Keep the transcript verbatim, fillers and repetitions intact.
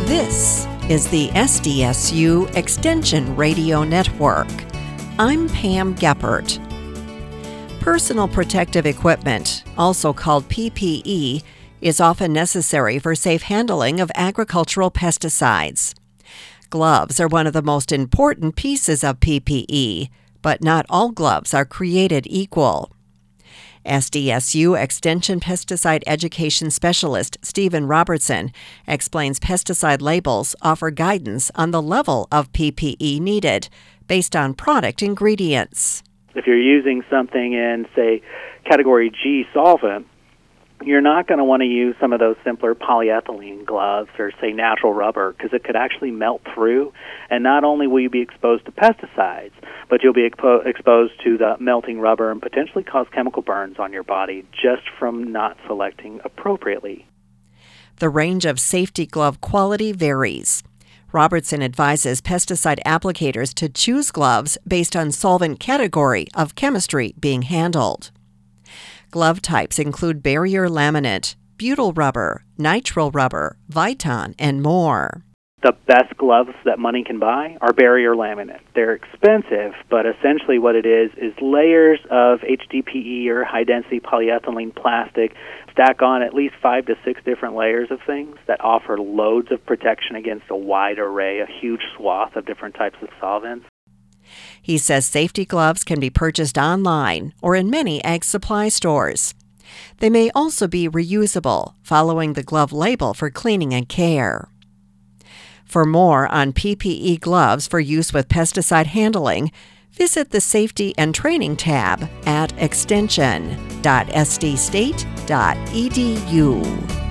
This is the S D S U Extension Radio Network. I'm Pam Geppert. Personal protective equipment, also called P P E, is often necessary for safe handling of agricultural pesticides. Gloves are one of the most important pieces of P P E, but not all gloves are created equal. S D S U Extension Pesticide Education Specialist Stephen Robertson explains pesticide labels offer guidance on the level of P P E needed based on product ingredients. If you're using something in, say, category G solvent, you're not going to want to use some of those simpler polyethylene gloves or, say, natural rubber, because it could actually melt through, and not only will you be exposed to pesticides, but you'll be expo- exposed to the melting rubber and potentially cause chemical burns on your body just from not selecting appropriately. The range of safety glove quality varies. Robertson advises pesticide applicators to choose gloves based on solvent category of chemistry being handled. Glove types include barrier laminate, butyl rubber, nitrile rubber, Viton, and more. The best gloves that money can buy are barrier laminate. They're expensive, but essentially what it is is layers of H D P E or high-density polyethylene plastic stack on at least five to six different layers of things that offer loads of protection against a wide array, a huge swath of different types of solvents. He says safety gloves can be purchased online or in many ag supply stores. They may also be reusable, following the glove label for cleaning and care. For more on P P E gloves for use with pesticide handling, visit the Safety and Training tab at extension dot s d state dot e d u.